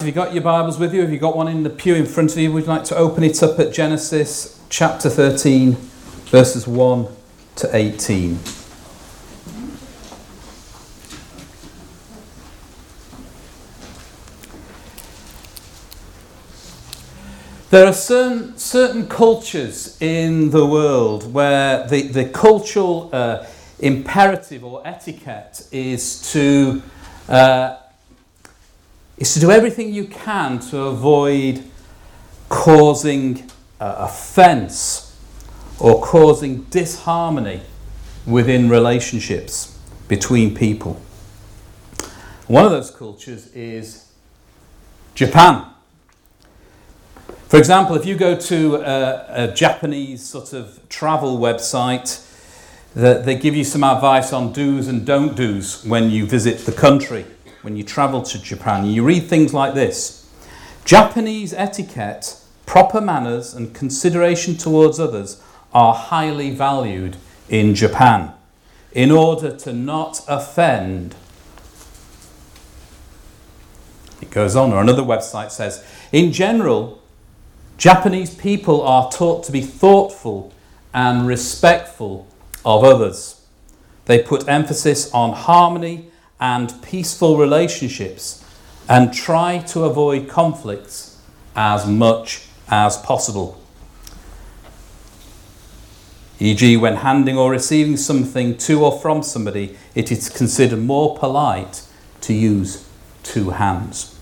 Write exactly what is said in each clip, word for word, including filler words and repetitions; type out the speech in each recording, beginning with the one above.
Have you got your Bibles with you? Have you got one in the pew in front of you? We'd like to open it up at Genesis chapter thirteen, verses one to eighteen. There are certain, certain cultures in the world where the, the cultural uh, imperative or etiquette is to uh, is to do everything you can to avoid causing uh, offence or causing disharmony within relationships between people. One of those cultures is Japan. For example, if you go to a, a Japanese sort of travel website, that they give you some advice on do's and don't do's when you visit the country, when you travel to Japan. You read things like this: Japanese etiquette, proper manners and consideration towards others are highly valued in Japan in order to not offend. It goes on, or another website says, in general, Japanese people are taught to be thoughtful and respectful of others. They put emphasis on harmony and peaceful relationships and try to avoid conflicts as much as possible. for example, when handing or receiving something to or from somebody, it is considered more polite to use two hands.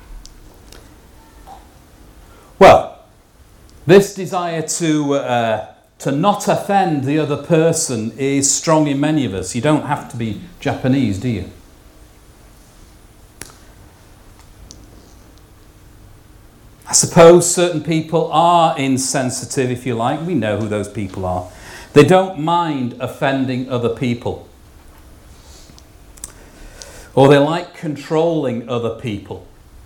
Well, this desire to uh, to not offend the other person is strong in many of us. You don't have to be Japanese, do you? I suppose certain people are insensitive, if you like. We know who those people are. They don't mind offending other people. Or they like controlling other people,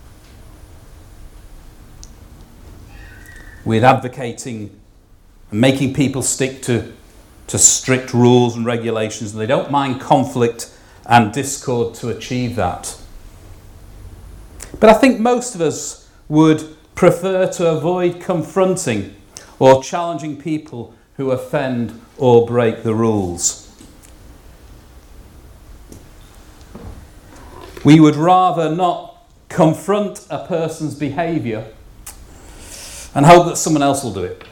with advocating and making people stick to, to strict rules and regulations, and they don't mind conflict and discord to achieve that. But I think most of us would prefer to avoid confronting or challenging people who offend or break the rules. We would rather not confront a person's behaviour and hope that someone else will do it.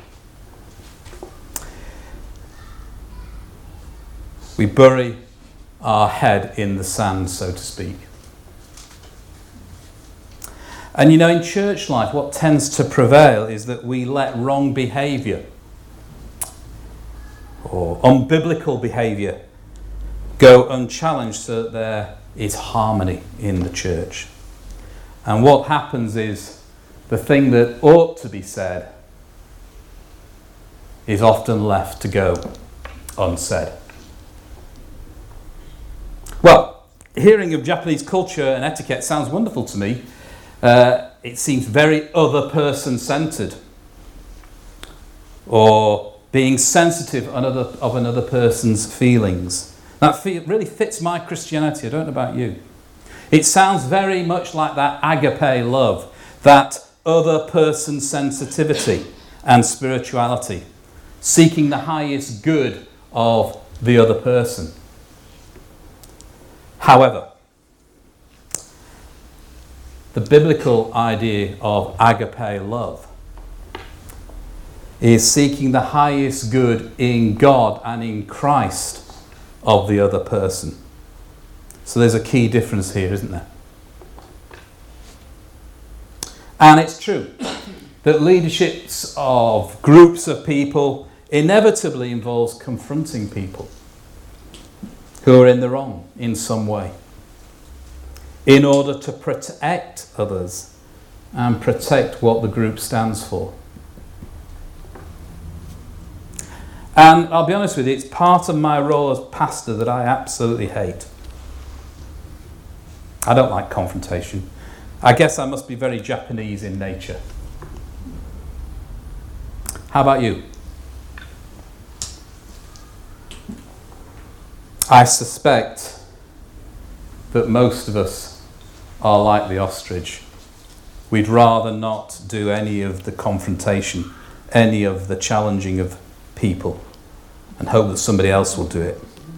We bury our head in the sand, so to speak. And you know, in church life, what tends to prevail is that we let wrong behaviour or unbiblical behaviour go unchallenged so that there is harmony in the church. And what happens is the thing that ought to be said is often left to go unsaid. Well, hearing of Japanese culture and etiquette sounds wonderful to me. Uh, it seems very other person centred, or being sensitive on other, of another person's feelings. That feel, really fits my Christianity. I don't know about you. It sounds very much like that agape love, that other person sensitivity and spirituality, seeking the highest good of the other person. However, the biblical idea of agape love is seeking the highest good in God and in Christ of the other person. So there's a key difference here, isn't there? And it's true that leaderships of groups of people inevitably involves confronting people who are in the wrong in some way, in order to protect others and protect what the group stands for. And I'll be honest with you, it's part of my role as pastor that I absolutely hate. I don't like confrontation. I guess I must be very Japanese in nature. How about you? I suspect that most of us are like the ostrich. we'd rather not do any of the confrontation, any of the challenging of people, and hope that somebody else will do it.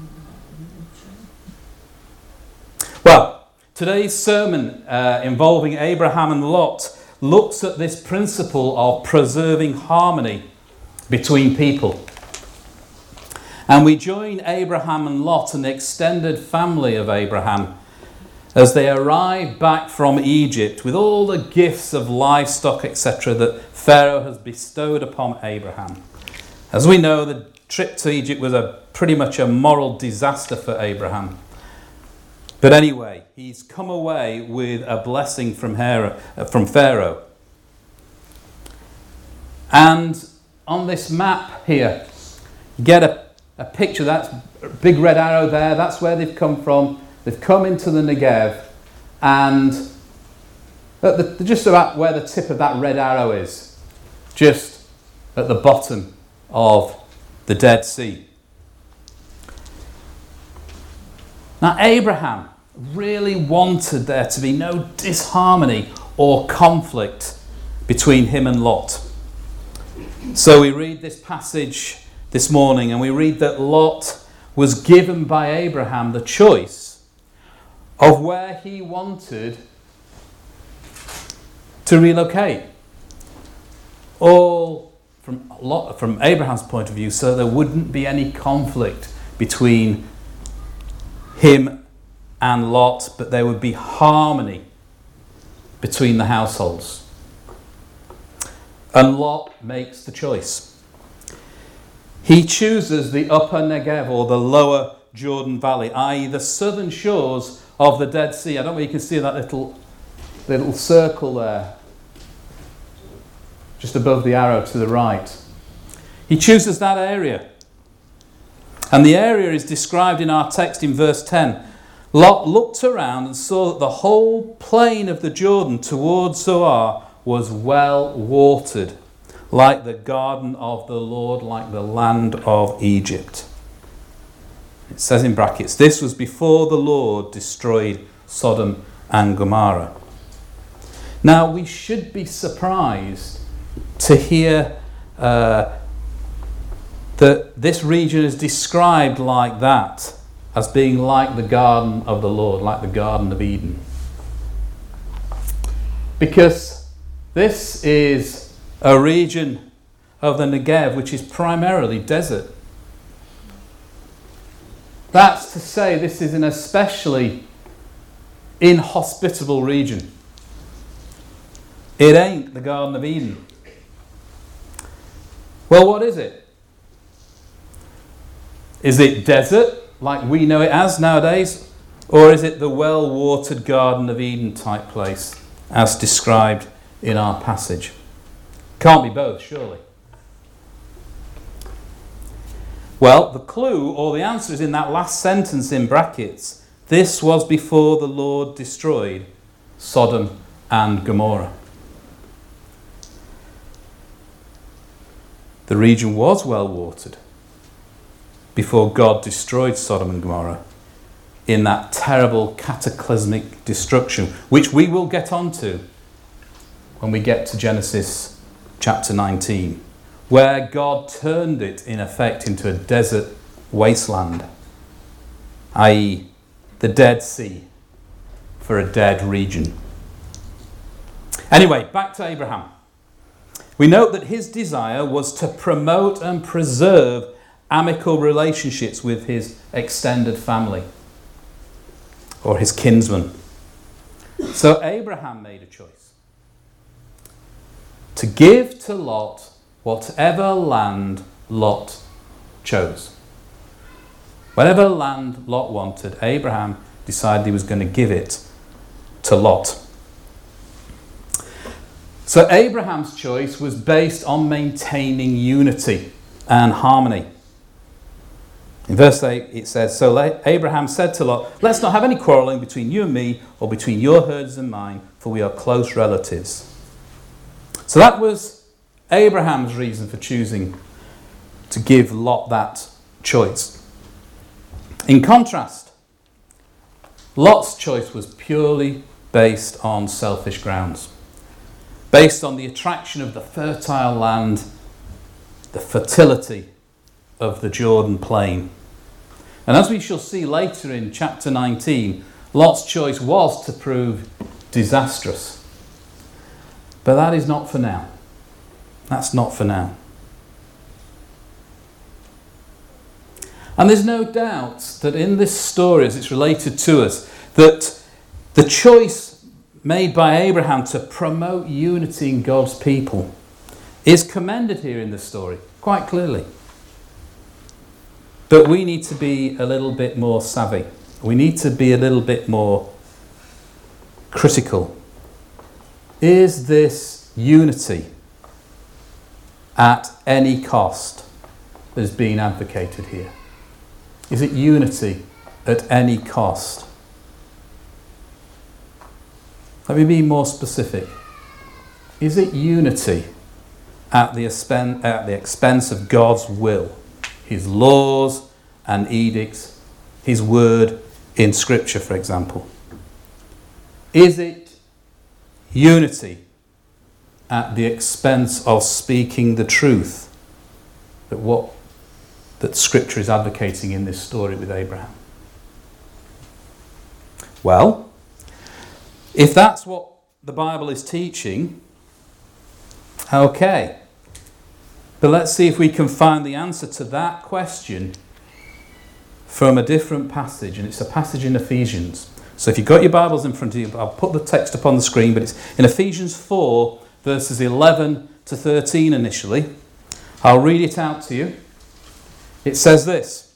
Well, today's sermon uh, involving Abraham and Lot looks at this principle of preserving harmony between people. And we join Abraham and Lot and the extended family of Abraham as they arrive back from Egypt with all the gifts of livestock, et cetera, that Pharaoh has bestowed upon Abraham. As we know, the trip to Egypt was a pretty much a moral disaster for Abraham. But anyway, he's come away with a blessing from Pharaoh. And on this map here, you get a A picture, that's a big red arrow there, that's where they've come from. They've come into the Negev, and at the, just about where the tip of that red arrow is, just at the bottom of the Dead Sea. Now, Abraham really wanted there to be no disharmony or conflict between him and Lot. So we read this passage this morning, and we read that Lot was given by Abraham the choice of where he wanted to relocate. All from Lot, from Abraham's point of view, so there wouldn't be any conflict between him and Lot, but there would be harmony between the households. And Lot makes the choice. He chooses the upper Negev, or the lower Jordan Valley, that is the southern shores of the Dead Sea. I don't know if you can see that little, little circle there, just above the arrow to the right. He chooses that area. And the area is described in our text in verse ten. Lot looked around and saw that the whole plain of the Jordan towards Zoar was well watered, like the garden of the Lord, like the land of Egypt. It says in brackets, this was before the Lord destroyed Sodom and Gomorrah. Now, we should be surprised to hear uh, that this region is described like that, as being like the garden of the Lord, like the Garden of Eden. Because this is a region of the Negev which is primarily desert. That's to say, this is an especially inhospitable region. It ain't the Garden of Eden. Well, what is it? Is it desert, like we know it as nowadays? Or is it the well-watered Garden of Eden type place, as described in our passage? Can't be both, surely. Well, the clue or the answer is in that last sentence in brackets. This was before the Lord destroyed Sodom and Gomorrah. The region was well watered before God destroyed Sodom and Gomorrah in that terrible cataclysmic destruction, which we will get onto when we get to Genesis chapter nineteen, where God turned it in effect into a desert wasteland, that is the Dead Sea for a dead region. Anyway, back to Abraham. We note that his desire was to promote and preserve amicable relationships with his extended family or his kinsmen. So Abraham made a choice to give to Lot whatever land Lot chose. Whatever land Lot wanted, Abraham decided he was going to give it to Lot. So Abraham's choice was based on maintaining unity and harmony. In verse eight it says, so Abraham said to Lot, let's not have any quarrelling between you and me, or between your herds and mine, for we are close relatives. So that was Abraham's reason for choosing to give Lot that choice. In contrast, Lot's choice was purely based on selfish grounds. based on the attraction of the fertile land, the fertility of the Jordan plain. And as we shall see later in chapter nineteen, Lot's choice was to prove disastrous. But that is not for now. That's not for now. And there's no doubt that in this story, as it's related to us, that the choice made by Abraham to promote unity in God's people is commended here in the story, quite clearly. But we need to be a little bit more savvy. We need to be a little bit more critical. Is this unity at any cost that is being advocated here? Is it unity at any cost? Let me be more specific. Is it unity at the expen- at the expense of God's will, his laws and edicts, his word in Scripture, for example? Is it unity at the expense of speaking the truth that what that Scripture is advocating in this story with Abraham? Well, if that's what the Bible is teaching, okay. But let's see if we can find the answer to that question from a different passage, and it's a passage in Ephesians. So if you've got your Bibles in front of you, I'll put the text up on the screen, but it's in Ephesians four, verses eleven to thirteen initially. I'll read it out to you. It says this: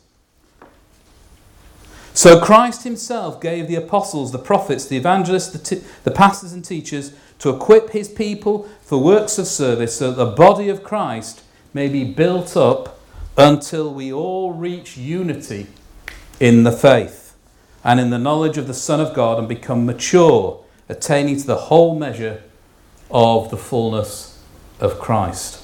So Christ himself gave the apostles, the prophets, the evangelists, the, t- the pastors and teachers to equip his people for works of service, so that the body of Christ may be built up until we all reach unity in the faith and in the knowledge of the Son of God, and become mature, attaining to the whole measure of the fullness of Christ.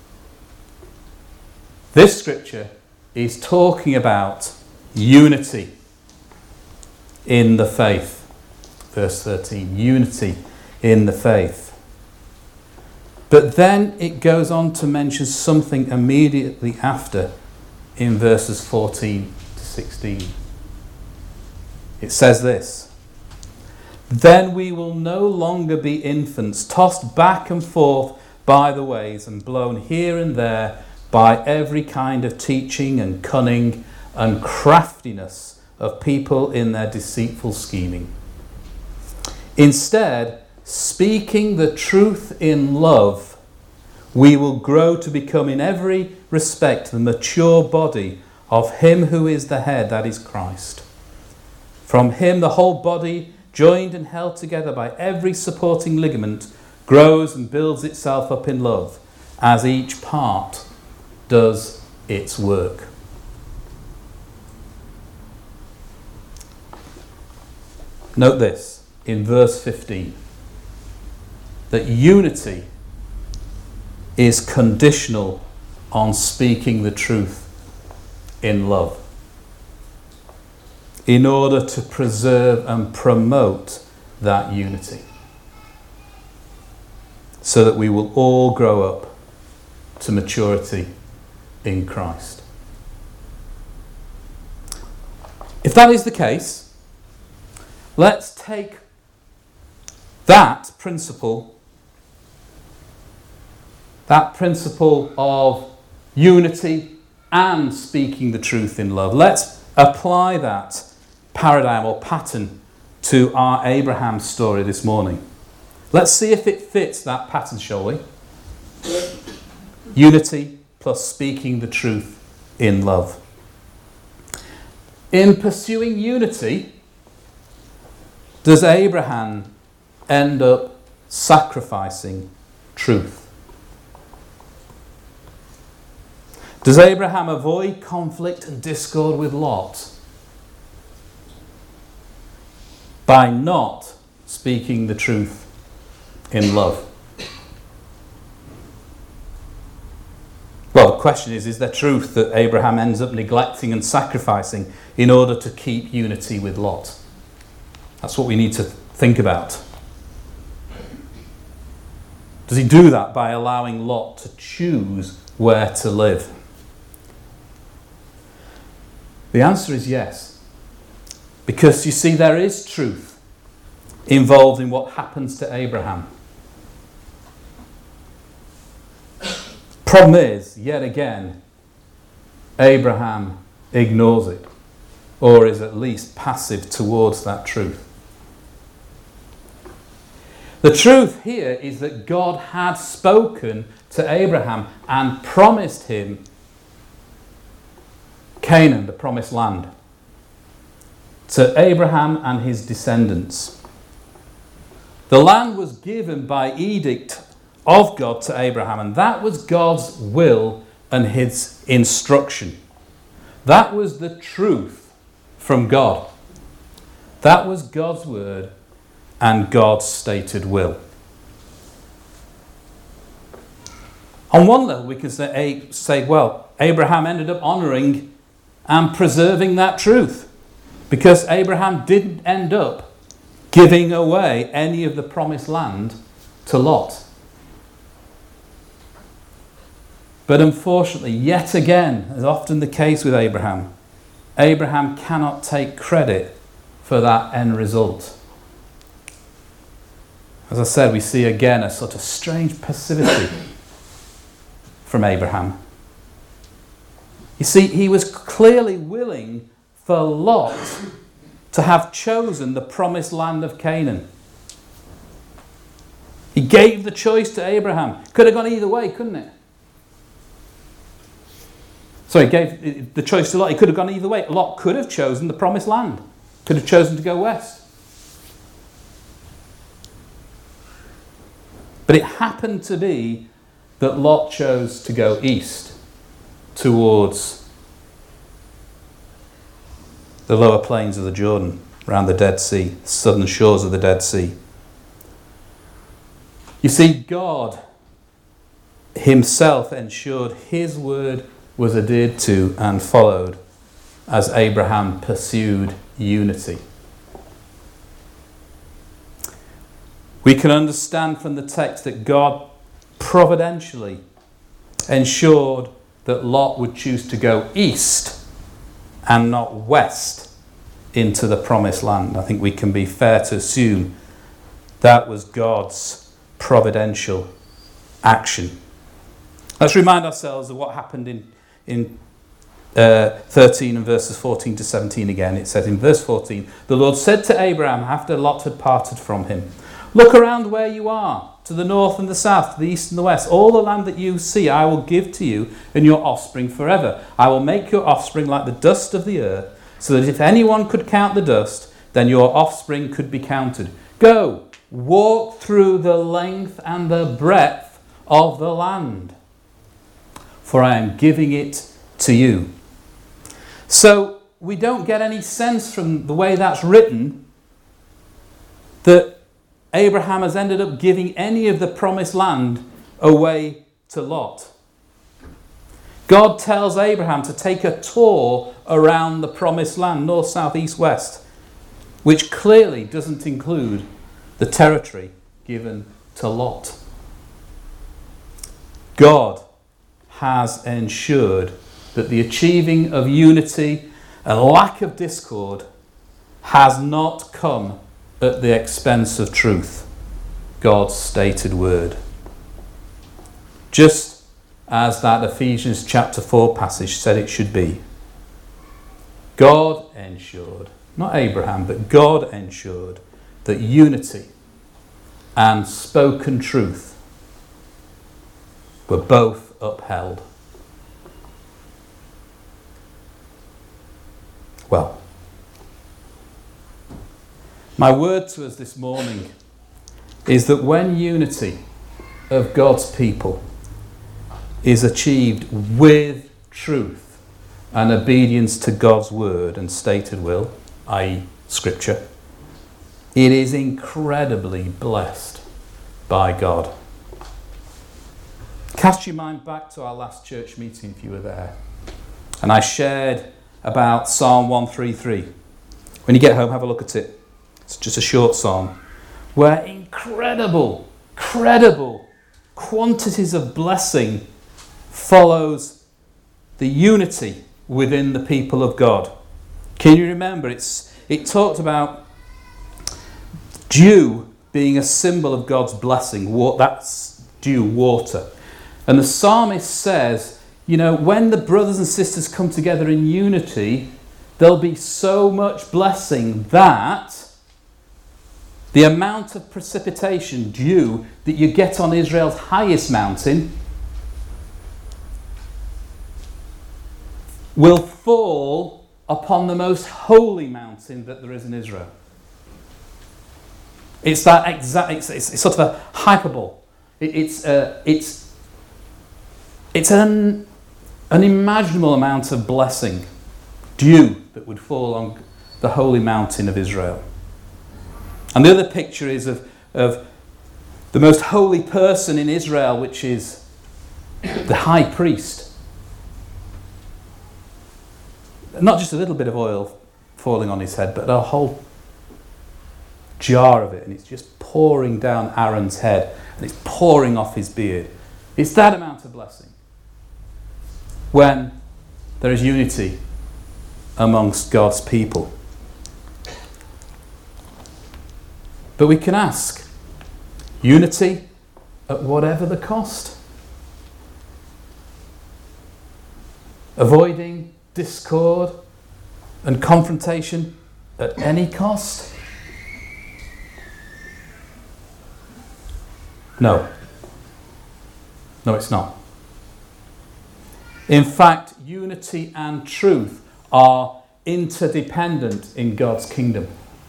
This scripture is talking about unity in the faith. Verse thirteen, unity in the faith. But then it goes on to mention something immediately after in verses fourteen to sixteen. It says this: Then we will no longer be infants, tossed back and forth by the waves and blown here and there by every kind of teaching and cunning and craftiness of people in their deceitful scheming. Instead, speaking the truth in love, we will grow to become in every respect the mature body of him who is the head, that is Christ. From him the whole body, joined and held together by every supporting ligament, grows and builds itself up in love, as each part does its work. Note this in verse fifteen, that unity is conditional on speaking the truth in love, in order to preserve and promote that unity, so that we will all grow up to maturity in Christ. If that is the case, let's take that principle, that principle of unity and speaking the truth in love, let's apply that paradigm or pattern to our Abraham story this morning. Let's see if it fits that pattern, shall we? Unity plus speaking the truth in love. In pursuing unity, does Abraham end up sacrificing truth? Does Abraham avoid conflict and discord with Lot by not speaking the truth in love? Well, the question is, is there truth that Abraham ends up neglecting and sacrificing in order to keep unity with Lot? That's what we need to think about. Does he do that by allowing Lot to choose where to live? The answer is yes. Because you see, there is truth involved in what happens to Abraham. Problem is, yet again, Abraham ignores it, or is at least passive towards that truth. The truth here is that God had spoken to Abraham and promised him Canaan, the promised land, to Abraham and his descendants. The land was given by edict of God to Abraham, and that was God's will and his instruction. That was the truth from God. That was God's word and God's stated will. On one level, we can say, say, well, Abraham ended up honouring and preserving that truth, because Abraham didn't end up giving away any of the promised land to Lot. But unfortunately, yet again, as often the case with Abraham, Abraham cannot take credit for that end result. As I said, we see again a sort of strange passivity from Abraham. You see, he was clearly willing for Lot to have chosen the promised land of Canaan. He gave the choice to Abraham. Could have gone either way, couldn't it? Sorry, he gave the choice to Lot. He could have gone either way. Lot could have chosen the promised land. Could have chosen to go west. But it happened to be that Lot chose to go east towards the lower plains of the Jordan, around the Dead Sea, southern shores of the Dead Sea. You see, God himself ensured his word was adhered to and followed as Abraham pursued unity. We can understand from the text that God providentially ensured that Lot would choose to go east and not west into the promised land. I think we can be fair to assume that was God's providential action. Let's remind ourselves of what happened in, in uh, thirteen and verses fourteen to seventeen again. It says in verse fourteen, the Lord said to Abraham after Lot had parted from him, look around where you are, to the north and the south, to the east and the west. All the land that you see I will give to you and your offspring forever. I will make your offspring like the dust of the earth, so that if anyone could count the dust, then your offspring could be counted. Go, walk through the length and the breadth of the land, for I am giving it to you. So we don't get any sense from the way that's written that Abraham has ended up giving any of the promised land away to Lot. God tells Abraham to take a tour around the promised land, north, south, east, west, which clearly doesn't include the territory given to Lot. God has ensured that the achieving of unity and lack of discord has not come at the expense of truth, God's stated word. Just as that Ephesians chapter four passage said it should be. God ensured, not Abraham, but God ensured that unity and spoken truth were both upheld. Well, my word to us this morning is that when unity of God's people is achieved with truth and obedience to God's word and stated will, that is Scripture, it is incredibly blessed by God. Cast your mind back to our last church meeting if you were there. And I shared about Psalm one thirty-three. When you get home, have a look at it. It's just a short psalm where incredible, credible quantities of blessing follows the unity within the people of God. Can you remember? It's it talked about dew being a symbol of God's blessing. That's dew, water. And the psalmist says, you know, when the brothers and sisters come together in unity, there'll be so much blessing that the amount of precipitation, dew, that you get on Israel's highest mountain will fall upon the most holy mountain that there is in Israel. It's that exact. It's, it's, it's sort of a hyperbole. It, it's uh, it's it's an unimaginable amount of blessing, dew that would fall on the holy mountain of Israel. And the other picture is of of the most holy person in Israel, which is the high priest. Not just a little bit of oil falling on his head, but a whole jar of it, and it's just pouring down Aaron's head, and it's pouring off his beard. It's that amount of blessing when there is unity amongst God's people. But we can ask, unity at whatever the cost? Avoiding discord and confrontation at any cost? No. No, it's not. In fact, unity and truth are interdependent in God's kingdom.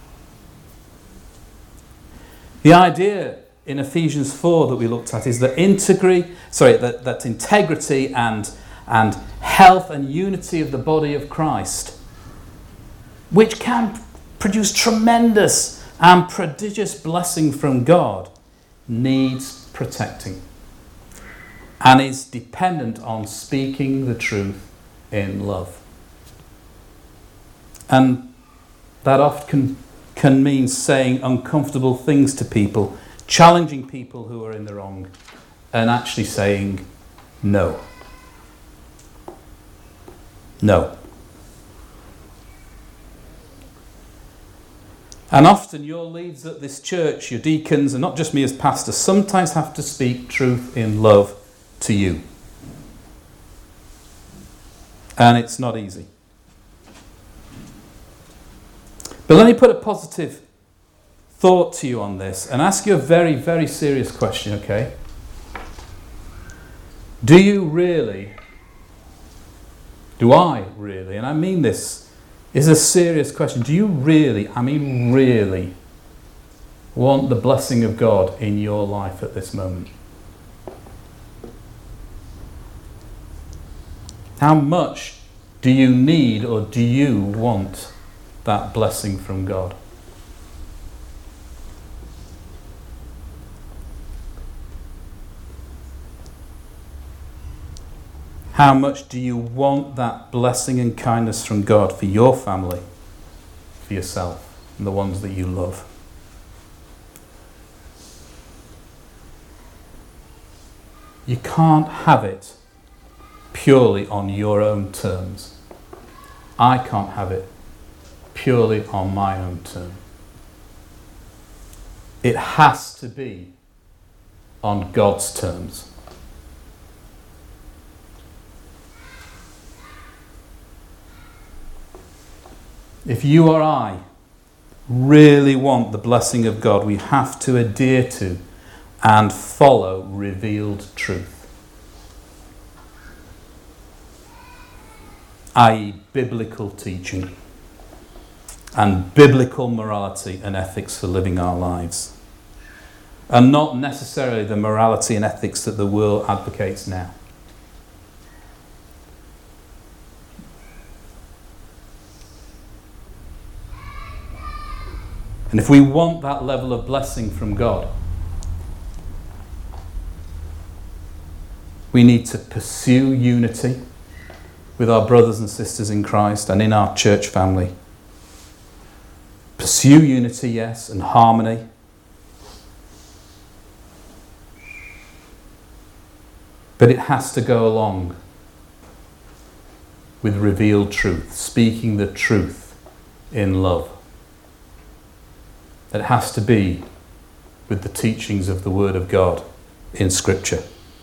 The idea in Ephesians four that we looked at is that integrity, sorry, that, that integrity and, and health and unity of the body of Christ, which can produce tremendous and prodigious blessing from God, needs protecting and is dependent on speaking the truth in love. And that often can mean saying uncomfortable things to people, challenging people who are in the wrong, and actually saying no. No. And often your leads at this church, your deacons, and not just me as pastor, sometimes have to speak truth in love to you. And it's not easy. But let me put a positive thought to you on this and ask you a very, very serious question, okay? Do you really, do I really, and I mean this is a serious question, do you really, I mean really, want the blessing of God in your life at this moment? How much do you need or do you want that blessing from God? How much do you want that blessing and kindness from God for your family, for yourself, and the ones that you love? You can't have it purely on your own terms. I can't have it purely on my own term. It has to be on God's terms. If you or I really want the blessing of God, we have to adhere to and follow revealed truth, that is biblical teaching and biblical morality and ethics for living our lives, and not necessarily the morality and ethics that the world advocates now. And if we want that level of blessing from God, we need to pursue unity with our brothers and sisters in Christ and in our church family. Pursue unity, yes, and harmony. But it has to go along with revealed truth, speaking the truth in love. It has to be with the teachings of the Word of God in Scripture.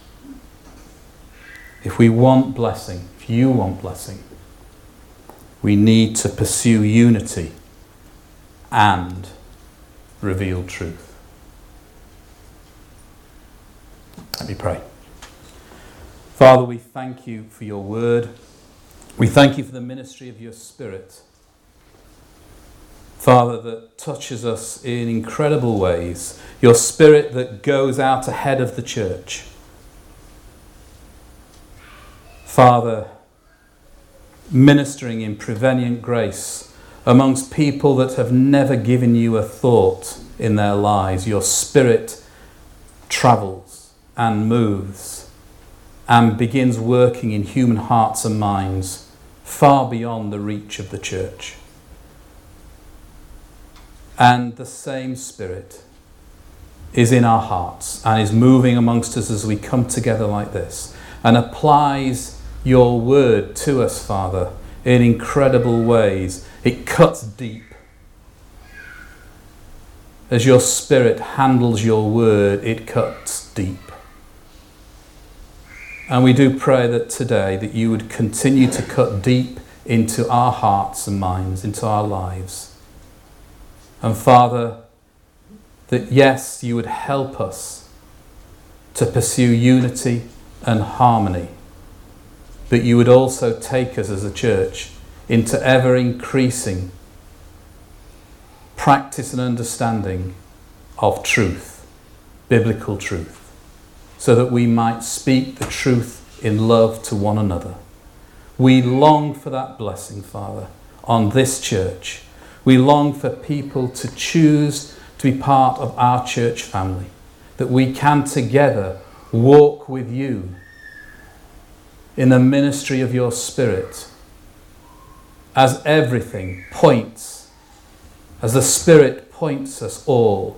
If we want blessing, if you want blessing, we need to pursue unity and revealed truth. Let me pray. Father, we thank you for your word. We thank you for the ministry of your Spirit, Father, that touches us in incredible ways. Your Spirit that goes out ahead of the church. Father, ministering in prevenient grace amongst people that have never given you a thought in their lives. Your Spirit travels and moves and begins working in human hearts and minds far beyond the reach of the church. And the same Spirit is in our hearts and is moving amongst us as we come together like this and applies your word to us, Father, in incredible ways. It cuts deep. As your Spirit handles your word, it cuts deep. And we do pray that today that you would continue to cut deep into our hearts and minds, into our lives. And Father, that yes, you would help us to pursue unity and harmony, but you would also take us as a church into ever increasing practice and understanding of truth, biblical truth, so that we might speak the truth in love to one another. We long for that blessing, Father, on this church. We long for people to choose to be part of our church family, that we can together walk with you in the ministry of your Spirit, as everything points, as the Spirit points us all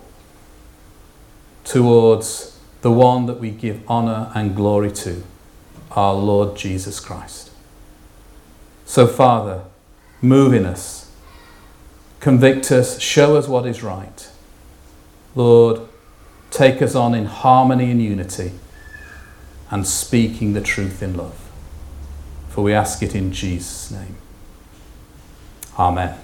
towards the one that we give honour and glory to, our Lord Jesus Christ. So Father, move in us, convict us, show us what is right. Lord, take us on in harmony and unity and speaking the truth in love. For we ask it in Jesus' name. Amen.